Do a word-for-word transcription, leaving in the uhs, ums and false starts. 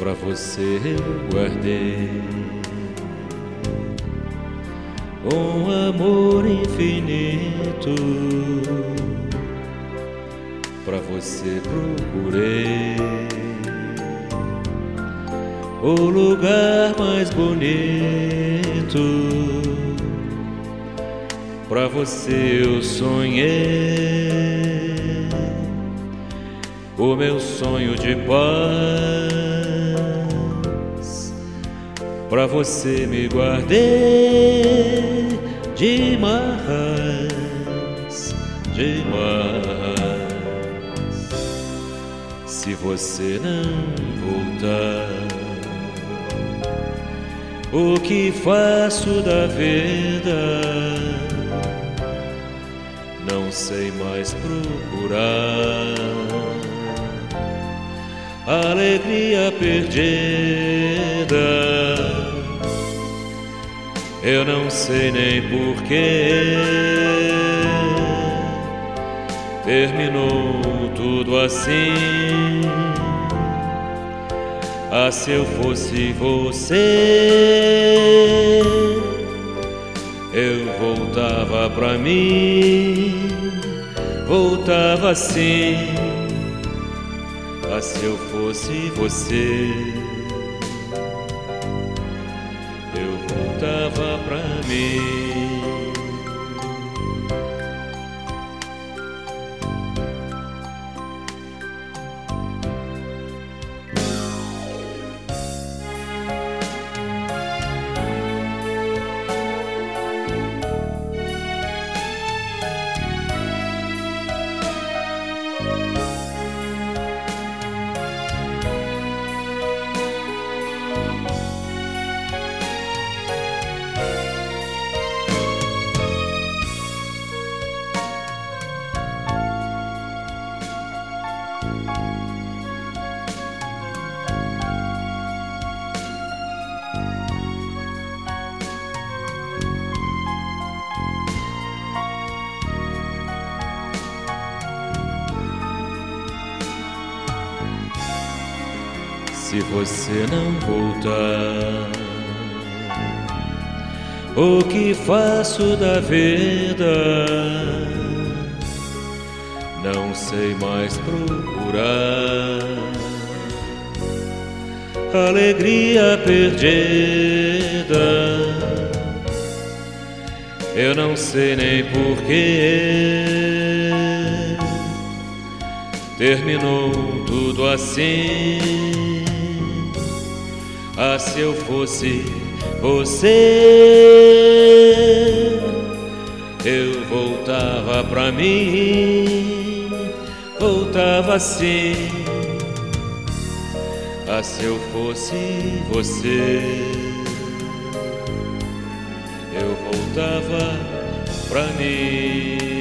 pra você eu guardei um amor infinito, pra você procurei o lugar mais bonito, pra você eu sonhei o meu sonho de paz, pra você me guardei demais, demais. Se você não voltar, o que faço da vida? Não sei mais procurar alegria perdida. Eu não sei nem porquê terminou tudo assim. Ah, se eu fosse você, eu voltava pra mim, voltava assim. Ah, se eu fosse você, eu voltava pra mim. Se você não voltar, o que faço da vida? Não sei mais procurar alegria perdida. Eu não sei nem porquê terminou tudo assim. Ah, se eu fosse você, eu voltava pra mim, voltava assim. Ah, se eu fosse você, eu voltava pra mim.